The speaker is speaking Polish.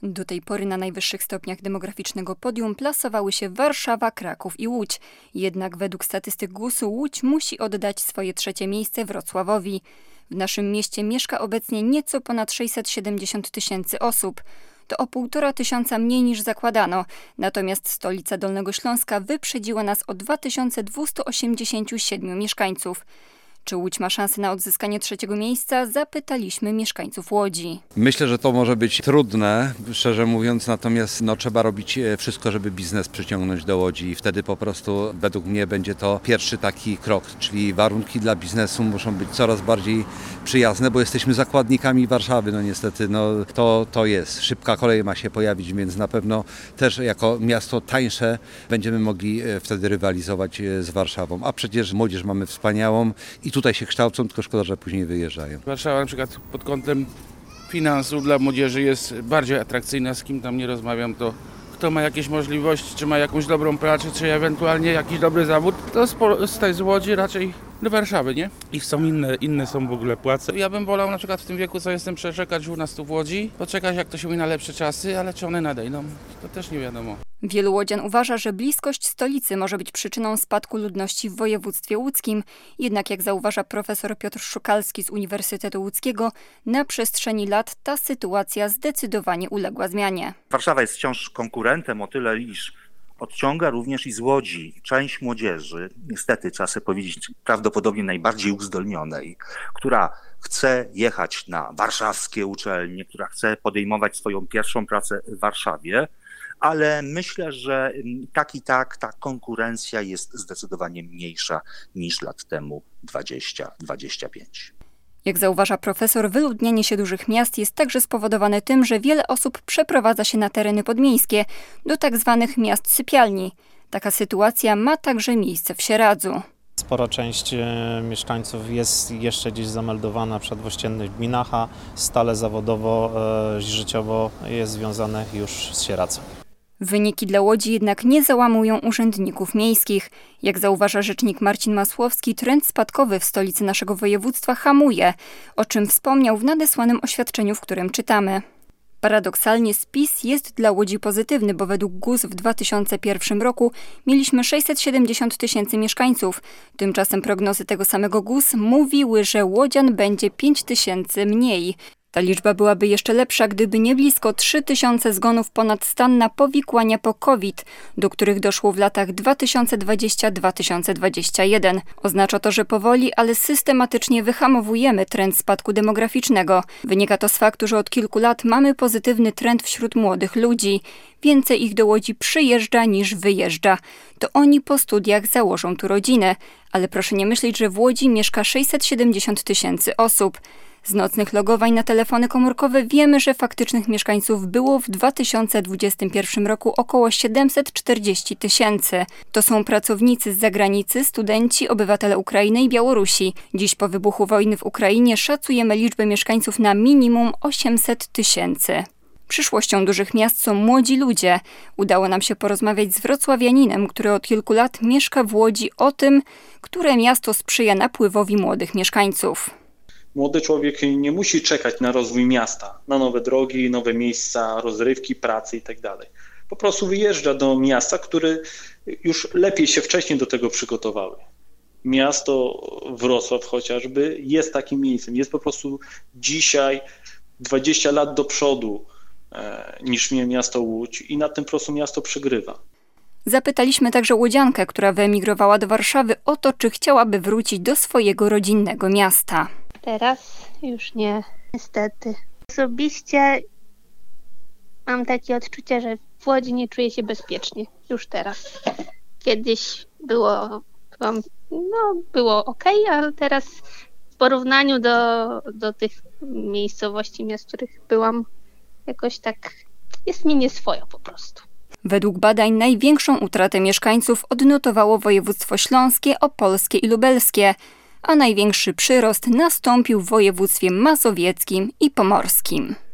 Do tej pory na najwyższych stopniach demograficznego podium plasowały się Warszawa, Kraków i Łódź. Jednak według statystyk GUS-u Łódź musi oddać swoje trzecie miejsce Wrocławowi. W naszym mieście mieszka obecnie nieco ponad 670 000 osób. To o 1,5 tysiąca mniej niż zakładano. Natomiast stolica Dolnego Śląska wyprzedziła nas o 2287 mieszkańców. Czy Łódź ma szansę na odzyskanie trzeciego miejsca? Zapytaliśmy mieszkańców Łodzi. Myślę, że to może być trudne, szczerze mówiąc, natomiast trzeba robić wszystko, żeby biznes przyciągnąć do Łodzi i wtedy po prostu według mnie będzie to pierwszy taki krok, czyli warunki dla biznesu muszą być coraz bardziej przyjazne, bo jesteśmy zakładnikami Warszawy, niestety to jest. Szybka kolej ma się pojawić, więc na pewno też jako miasto tańsze będziemy mogli wtedy rywalizować z Warszawą, a przecież młodzież mamy wspaniałą i tutaj się kształcą, tylko szkoda, że później wyjeżdżają. Warszawa na przykład pod kątem finansów dla młodzieży jest bardziej atrakcyjna, z kim tam nie rozmawiam, to kto ma jakieś możliwości, czy ma jakąś dobrą pracę, czy ewentualnie jakiś dobry zawód, to z Łodzi raczej do Warszawy, nie? I są inne są w ogóle płace. Ja bym wolał na przykład w tym wieku, co jestem, przeczekać u nas tu w Łodzi, poczekać jak to się mówi na lepsze czasy, ale czy one nadejdą, to też nie wiadomo. Wielu łodzian uważa, że bliskość stolicy może być przyczyną spadku ludności w województwie łódzkim. Jednak jak zauważa profesor Piotr Szukalski z Uniwersytetu Łódzkiego, na przestrzeni lat ta sytuacja zdecydowanie uległa zmianie. Warszawa jest wciąż konkurentem o tyle, iż odciąga również i z Łodzi część młodzieży, niestety trzeba sobie powiedzieć prawdopodobnie najbardziej uzdolnionej, która chce jechać na warszawskie uczelnie, która chce podejmować swoją pierwszą pracę w Warszawie, ale myślę, że ta konkurencja jest zdecydowanie mniejsza niż lat temu 20-25. Jak zauważa profesor, wyludnianie się dużych miast jest także spowodowane tym, że wiele osób przeprowadza się na tereny podmiejskie, do tak zwanych miast sypialni. Taka sytuacja ma także miejsce w Sieradzu. Spora część mieszkańców jest jeszcze gdzieś zameldowana w przedwościennych gminach, a stale zawodowo, życiowo jest związane już z Sieradzą. Wyniki dla Łodzi jednak nie załamują urzędników miejskich. Jak zauważa rzecznik Marcin Masłowski, trend spadkowy w stolicy naszego województwa hamuje, o czym wspomniał w nadesłanym oświadczeniu, w którym czytamy. Paradoksalnie spis jest dla Łodzi pozytywny, bo według GUS w 2001 roku mieliśmy 670 000 mieszkańców. Tymczasem prognozy tego samego GUS mówiły, że łodzian będzie 5 000 mniej. Ta liczba byłaby jeszcze lepsza, gdyby nie blisko 3000 zgonów ponad stan na powikłania po COVID, do których doszło w latach 2020-2021. Oznacza to, że powoli, ale systematycznie wyhamowujemy trend spadku demograficznego. Wynika to z faktu, że od kilku lat mamy pozytywny trend wśród młodych ludzi. Więcej ich do Łodzi przyjeżdża niż wyjeżdża. To oni po studiach założą tu rodzinę. Ale proszę nie myśleć, że w Łodzi mieszka 670 000 osób. Z nocnych logowań na telefony komórkowe wiemy, że faktycznych mieszkańców było w 2021 roku około 740 000. To są pracownicy z zagranicy, studenci, obywatele Ukrainy i Białorusi. Dziś po wybuchu wojny w Ukrainie szacujemy liczbę mieszkańców na minimum 800 000. Przyszłością dużych miast są młodzi ludzie. Udało nam się porozmawiać z wrocławianinem, który od kilku lat mieszka w Łodzi, o tym, które miasto sprzyja napływowi młodych mieszkańców. Młody człowiek nie musi czekać na rozwój miasta, na nowe drogi, nowe miejsca, rozrywki, pracy itd. Po prostu wyjeżdża do miasta, które już lepiej się wcześniej do tego przygotowały. Miasto Wrocław chociażby jest takim miejscem, jest po prostu dzisiaj 20 lat do przodu niż miasto Łódź i na tym po prostu miasto przegrywa. Zapytaliśmy także łodziankę, która wyemigrowała do Warszawy, o to, czy chciałaby wrócić do swojego rodzinnego miasta. Teraz już nie, niestety. Osobiście mam takie odczucie, że w Łodzi nie czuję się bezpiecznie. Już teraz. Kiedyś było okej, ale teraz w porównaniu do tych miejscowości, miast, w których byłam, jakoś tak jest mi nieswojo po prostu. Według badań największą utratę mieszkańców odnotowało województwo śląskie, opolskie i lubelskie, a największy przyrost nastąpił w województwie mazowieckim i pomorskim.